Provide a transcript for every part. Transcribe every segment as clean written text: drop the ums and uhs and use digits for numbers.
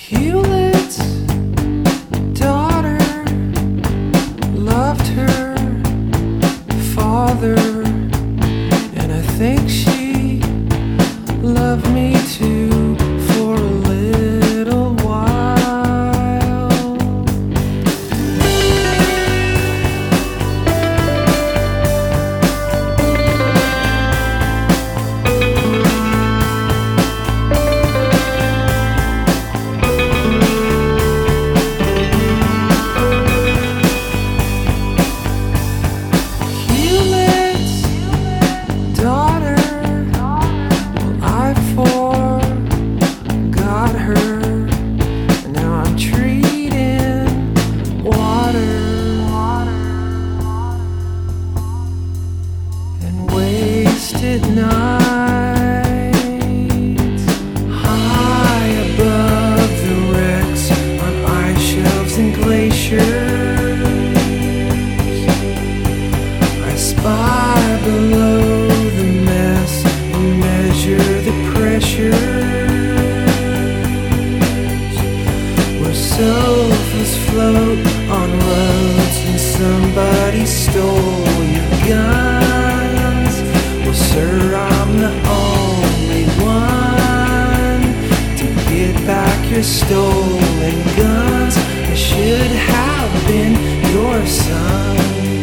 Hewlett's daughter loved her father, and I think she loved me too for a little while. Hewlett's daughter, well, I forgot her, and now I'm treating water and wasted nights high above the wrecks on ice shelves and glaciers. I spy below the mess and measure the pressures where sofas float on roads and somebody stole your guns. Well, sir, I'm the only one to get back your stolen guns. I should have been your son.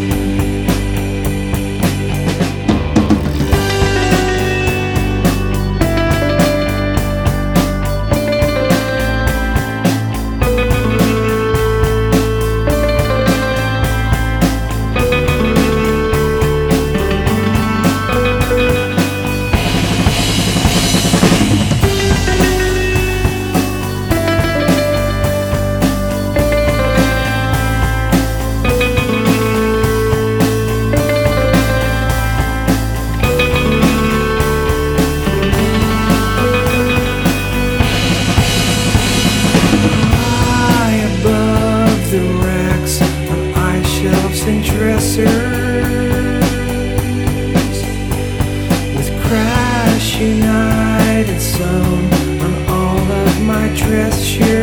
And dressers with Crash United sewn on all of my dress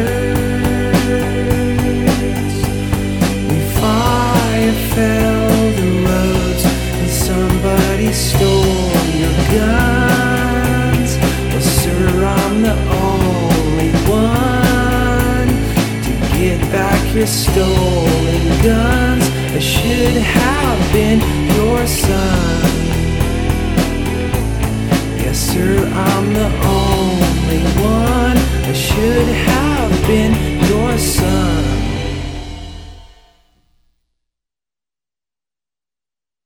shirts. We fire fell the roads and somebody stole your guns. Well, sir, I'm the only one to get back your stolen guns. I should have been your son. Yes, sir, I'm the only one. I should have been your son.